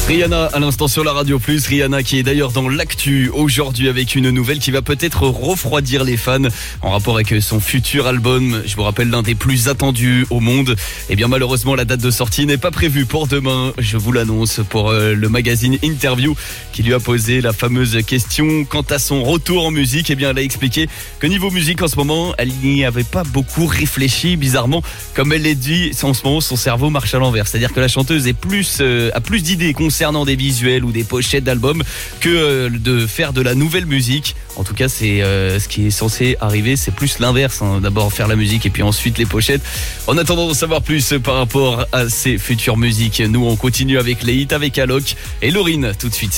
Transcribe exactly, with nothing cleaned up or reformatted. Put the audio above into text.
Rihanna à l'instant sur la Radio Plus, Rihanna qui est d'ailleurs dans l'actu aujourd'hui avec une nouvelle qui va peut-être refroidir les fans en rapport avec son futur album. Je vous rappelle l'un des plus attendus au monde. Et bien malheureusement la date de sortie n'est pas prévue pour demain, je vous l'annonce, pour euh, le magazine Interview qui lui a posé la fameuse question quant à son retour en musique. Et bien elle a expliqué que niveau musique en ce moment elle n'y avait pas beaucoup réfléchi, bizarrement comme elle l'a dit, en ce moment son cerveau marche à l'envers, c'est-à-dire que la chanteuse est plus, euh, a plus d'idées concernant des visuels ou des pochettes d'albums que euh, de faire de la nouvelle musique. En tout cas, c'est euh, ce qui est censé arriver, c'est plus l'inverse, hein. D'abord faire la musique et puis ensuite les pochettes. En attendant de savoir plus par rapport à ces futures musiques, nous on continue avec les hits avec Alok et Lauryn tout de suite.